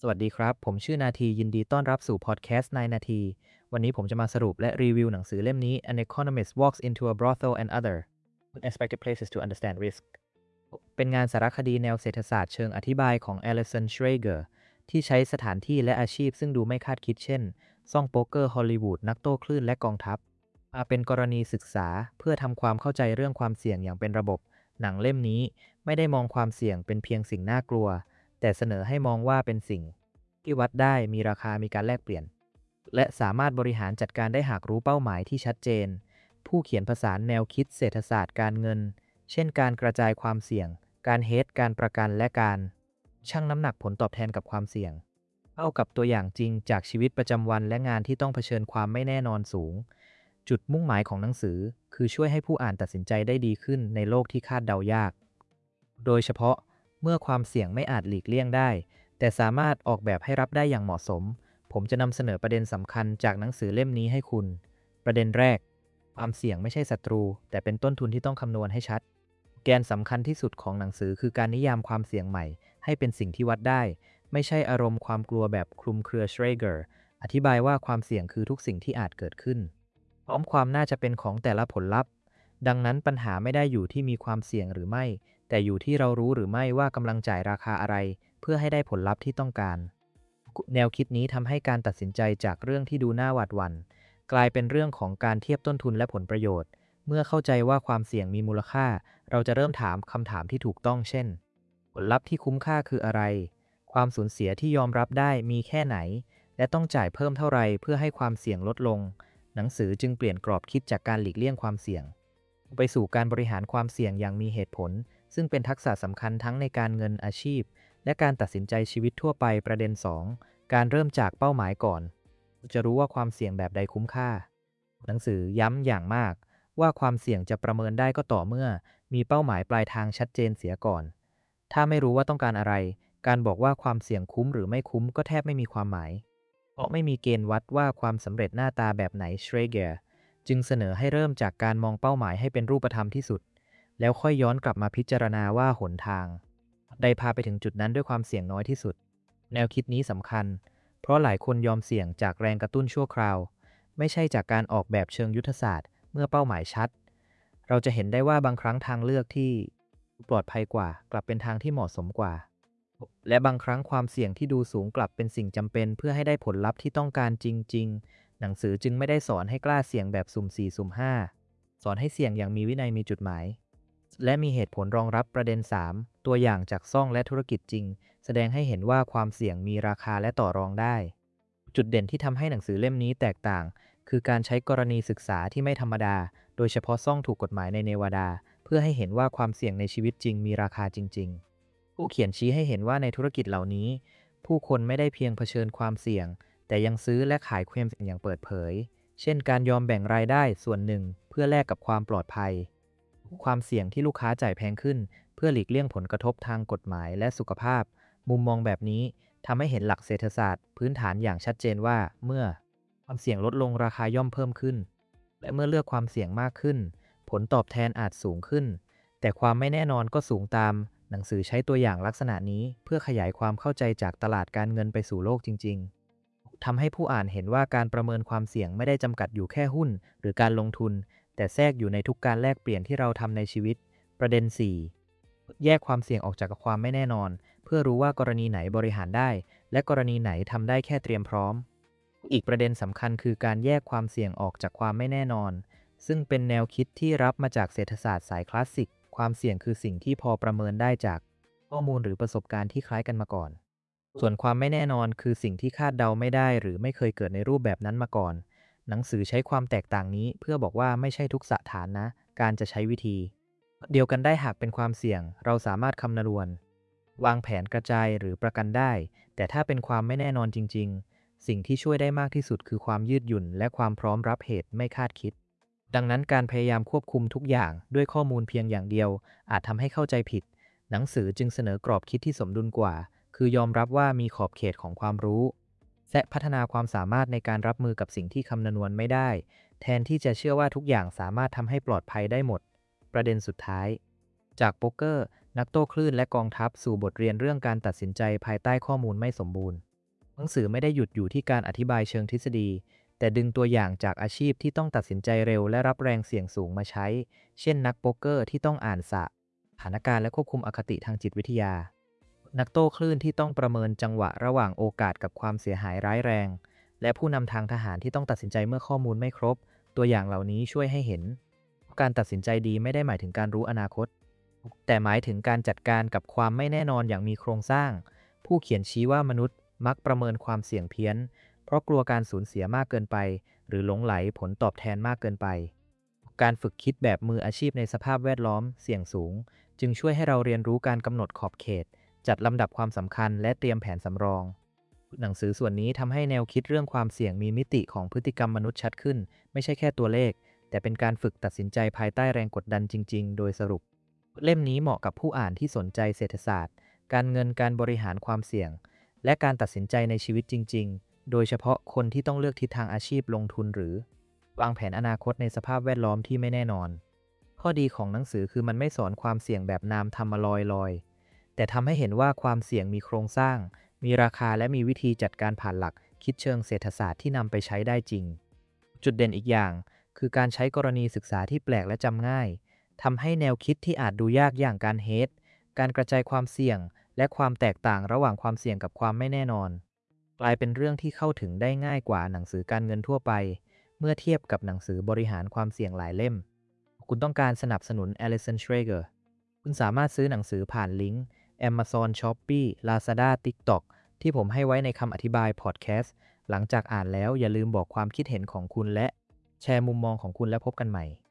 สวัสดีครับผมชื่อนาทียินดีต้อนรับสู่พอดแคสต์นายนาทีวันนี้ผมจะมาสรุปและรีวิวหนังสือเล่มนี้ An Economist Walks into a Brothel and Other Unexpected Places to Understand Risk เป็นงานสารคดีแนวเศรษฐศาสตร์เชิงอธิบายของ Alison Schrager ที่ใช้สถานที่และอาชีพซึ่งดูไม่คาดคิดเช่นซ่องโป๊กเกอร์ฮอลลีวูดนักโต้คลื่นและกองทัพมาเป็นกรณีศึกษาเพื่อทำความเข้าใจเรื่องความเสี่ยงอย่างเป็นระบบหนังเล่มนี้ไม่ได้มองความเสี่ยงเป็นเพียงสิ่งน่ากลัวแต่เสนอให้มองว่าเป็นสิ่งที่วัดได้มีราคามีการแลกเปลี่ยนและสามารถบริหารจัดการได้หากรู้เป้าหมายที่ชัดเจนผู้เขียนผสานแนวคิดเศรษฐศาสตร์การเงินเช่นการกระจายความเสี่ยงการเฮดการประกันและการชั่งน้ำหนักผลตอบแทนกับความเสี่ยงเข้ากับตัวอย่างจริงจากชีวิตประจำวันและงานที่ต้องเผชิญความไม่แน่นอนสูงจุดมุ่งหมายของหนังสือคือช่วยให้ผู้อ่านตัดสินใจได้ดีขึ้นในโลกที่คาดเดายากโดยเฉพาะเมื่อความเสี่ยงไม่อาจหลีกเลี่ยงได้แต่สามารถออกแบบให้รับได้อย่างเหมาะสมผมจะนำเสนอประเด็นสำคัญจากหนังสือเล่มนี้ให้คุณประเด็นแรกความเสี่ยงไม่ใช่ศัตรูแต่เป็นต้นทุนที่ต้องคำนวณให้ชัดแกนสำคัญที่สุดของหนังสือคือการนิยามความเสี่ยงใหม่ให้เป็นสิ่งที่วัดได้ไม่ใช่อารมณ์ความกลัวแบบคลุมเครือ Schrager อธิบายว่าความเสี่ยงคือทุกสิ่งที่อาจเกิดขึ้นพร้อมความน่าจะเป็นของแต่ละผลลัพธ์ดังนั้นปัญหาไม่ได้อยู่ที่มีความเสี่ยงหรือไม่แต่อยู่ที่เรารู้หรือไม่ว่ากำลังจ่ายราคาอะไรเพื่อให้ได้ผลลัพธ์ที่ต้องการแนวคิดนี้ทำให้การตัดสินใจจากเรื่องที่ดูน่าหวาดหวั่นกลายเป็นเรื่องของการเทียบต้นทุนและผลประโยชน์เมื่อเข้าใจว่าความเสี่ยงมีมูลค่าเราจะเริ่มถามคำถามที่ถูกต้องเช่นผลลัพธ์ที่คุ้มค่าคืออะไรความสูญเสียที่ยอมรับได้มีแค่ไหนและต้องจ่ายเพิ่มเท่าไรเพื่อให้ความเสี่ยงลดลงหนังสือจึงเปลี่ยนกรอบคิดจากการหลีกเลี่ยงความเสี่ยงไปสู่การบริหารความเสี่ยงอย่างมีเหตุผลซึ่งเป็นทักษะสำคัญทั้งในการเงินอาชีพและการตัดสินใจชีวิตทั่วไปประเด็น2การเริ่มจากเป้าหมายก่อนจะรู้ว่าความเสี่ยงแบบใดคุ้มค่าหนังสือย้ำอย่างมากว่าความเสี่ยงจะประเมินได้ก็ต่อเมื่อมีเป้าหมายปลายทางชัดเจนเสียก่อนถ้าไม่รู้ว่าต้องการอะไรการบอกว่าความเสี่ยงคุ้มหรือไม่คุ้มก็แทบไม่มีความหมายเพราะไม่มีเกณฑ์วัดว่าความสำเร็จหน้าตาแบบไหน Schrager จึงเสนอให้เริ่มจากการมองเป้าหมายให้เป็นรูปธรรมที่สุดแล้วค่อยย้อนกลับมาพิจารณาว่าหนทางใดพาไปถึงจุดนั้นด้วยความเสี่ยงน้อยที่สุดแนวคิดนี้สำคัญเพราะหลายคนยอมเสี่ยงจากแรงกระตุ้นชั่วคราวไม่ใช่จากการออกแบบเชิงยุทธศาสตร์เมื่อเป้าหมายชัดเราจะเห็นได้ว่าบางครั้งทางเลือกที่ปลอดภัยกว่ากลับเป็นทางที่เหมาะสมกว่าและบางครั้งความเสี่ยงที่ดูสูงกลับเป็นสิ่งจำเป็นเพื่อให้ได้ผลลัพธ์ที่ต้องการจริงๆหนังสือจึงไม่ได้สอนให้กล้าเสี่ยงแบบสุ่ม4สุ่ม5สอนให้เสี่ยงอย่างมีวินัยมีจุดหมายและมีเหตุผลรองรับประเด็น3ตัวอย่างจากซ่องและธุรกิจจริงแสดงให้เห็นว่าความเสี่ยงมีราคาและต่อรองได้จุดเด่นที่ทำให้หนังสือเล่มนี้แตกต่างคือการใช้กรณีศึกษาที่ไม่ธรรมดาโดยเฉพาะซ่องถูกกฎหมายในเนวาดาเพื่อให้เห็นว่าความเสี่ยงในชีวิตจริงมีราคาจริงๆผู้เขียนชี้ให้เห็นว่าในธุรกิจเหล่านี้ผู้คนไม่ได้เพียงเผชิญความเสี่ยงแต่ยังซื้อและขายความเสี่ยงอย่างเปิดเผยเช่นการยอมแบ่งรายได้ส่วนหนึ่งเพื่อแลกกับความปลอดภัยความเสี่ยงที่ลูกค้าจ่ายแพงขึ้นเพื่อหลีกเลี่ยงผลกระทบทางกฎหมายและสุขภาพมุมมองแบบนี้ทำให้เห็นหลักเศรษฐศาสตร์พื้นฐานอย่างชัดเจนว่าเมื่อความเสี่ยงลดลงราคาย่อมเพิ่มขึ้นและเมื่อเลือกความเสี่ยงมากขึ้นผลตอบแทนอาจสูงขึ้นแต่ความไม่แน่นอนก็สูงตามหนังสือใช้ตัวอย่างลักษณะนี้เพื่อขยายความเข้าใจจากตลาดการเงินไปสู่โลกจริงๆทำให้ผู้อ่านเห็นว่าการประเมินความเสี่ยงไม่ได้จำกัดอยู่แค่หุ้นหรือการลงทุนแต่แทรกอยู่ในทุกการแลกเปลี่ยนที่เราทำในชีวิตประเด็น4แยกความเสี่ยงออกจากความไม่แน่นอนเพื่อรู้ว่ากรณีไหนบริหารได้และกรณีไหนทำได้แค่เตรียมพร้อมอีกประเด็นสำคัญคือการแยกความเสี่ยงออกจากความไม่แน่นอนซึ่งเป็นแนวคิดที่รับมาจากเศรษฐศาสตร์สายคลาสสิกความเสี่ยงคือสิ่งที่พอประเมินได้จากข้อมูลหรือประสบการณ์ที่คล้ายกันมาก่อนส่วนความไม่แน่นอนคือสิ่งที่คาดเดาไม่ได้หรือไม่เคยเกิดในรูปแบบนั้นมาก่อนหนังสือใช้ความแตกต่างนี้เพื่อบอกว่าไม่ใช่ทุกสถานนะการจะใช้วิธีเดียวกันได้หากเป็นความเสี่ยงเราสามารถคำนวณวางแผนกระจายหรือประกันได้แต่ถ้าเป็นความไม่แน่นอนจริงๆสิ่งที่ช่วยได้มากที่สุดคือความยืดหยุ่นและความพร้อมรับเหตุไม่คาดคิดดังนั้นการพยายามควบคุมทุกอย่างด้วยข้อมูลเพียงอย่างเดียวอาจทำให้เข้าใจผิดหนังสือจึงเสนอกรอบคิดที่สมดุลกว่าคือยอมรับว่ามีขอบเขตของความรู้และพัฒนาความสามารถในการรับมือกับสิ่งที่คำนวณไม่ได้แทนที่จะเชื่อว่าทุกอย่างสามารถทำให้ปลอดภัยได้หมดประเด็นสุดท้ายจากโป๊กเกอร์นักโต้คลื่นและกองทัพสู่บทเรียนเรื่องการตัดสินใจภายใต้ข้อมูลไม่สมบูรณ์หนังสือไม่ได้หยุดอยู่ที่การอธิบายเชิงทฤษฎีแต่ดึงตัวอย่างจากอาชีพที่ต้องตัดสินใจเร็วและรับแรงเสี่ยงสูงมาใช้เช่นนักโป๊กเกอร์ที่ต้องอ่านสถานการณ์และควบคุมอคติทางจิตวิทยานักโต้คลื่นที่ต้องประเมินจังหวะระหว่างโอกาสกับความเสียหายร้ายแรงและผู้นำทางทหารที่ต้องตัดสินใจเมื่อข้อมูลไม่ครบตัวอย่างเหล่านี้ช่วยให้เห็นการตัดสินใจดีไม่ได้หมายถึงการรู้อนาคตแต่หมายถึงการจัดการกับความไม่แน่นอนอย่างมีโครงสร้างผู้เขียนชี้ว่ามนุษย์มักประเมินความเสี่ยงเพี้ยนเพราะกลัวการสูญเสียมากเกินไปหรือหลงไหลผลตอบแทนมากเกินไปการฝึกคิดแบบมืออาชีพในสภาพแวดล้อมเสี่ยงสูงจึงช่วยให้เราเรียนรู้การกำหนดขอบเขตจัดลำดับความสำคัญและเตรียมแผนสำรองหนังสือส่วนนี้ทำให้แนวคิดเรื่องความเสี่ยงมีมิติของพฤติกรรมมนุษย์ชัดขึ้นไม่ใช่แค่ตัวเลขแต่เป็นการฝึกตัดสินใจภายใต้แรงกดดันจริงๆโดยสรุปเล่มนี้เหมาะกับผู้อ่านที่สนใจเศรษฐศาสตร์การเงินการบริหารความเสี่ยงและการตัดสินใจในชีวิตจริงๆโดยเฉพาะคนที่ต้องเลือกทิศทางอาชีพลงทุนหรือวางแผนอนาคตในสภาพแวดล้อมที่ไม่แน่นอนข้อดีของหนังสือคือมันไม่สอนความเสี่ยงแบบนามธรรมลอยๆแต่ทำให้เห็นว่าความเสี่ยงมีโครงสร้างมีราคาและมีวิธีจัดการผ่านหลักคิดเชิงเศรษฐศาสตร์ที่นำไปใช้ได้จริงจุดเด่นอีกอย่างคือการใช้กรณีศึกษาที่แปลกและจำง่ายทำให้แนวคิดที่อาจดูยากอย่างการเฮดการกระจายความเสี่ยงและความแตกต่างระหว่างความเสี่ยงกับความไม่แน่นอนกลายเป็นเรื่องที่เข้าถึงได้ง่ายกว่าหนังสือการเงินทั่วไปเมื่อเทียบกับหนังสือบริหารความเสี่ยงหลายเล่มคุณต้องการสนับสนุน Alison Schrager คุณสามารถซื้อหนังสือผ่านลิงก์ Amazon Shopee Lazada TikTok ที่ผมให้ไว้ในคำอธิบายพอดแคสต์หลังจากอ่านแล้วอย่าลืมบอกความคิดเห็นของคุณและแชร์มุมมองของคุณและพบกันใหม่